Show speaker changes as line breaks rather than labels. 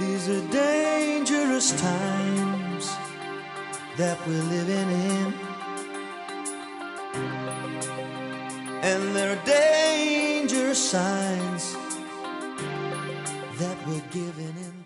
These are dangerous times that we're living in, and there are danger signs that we're giving in.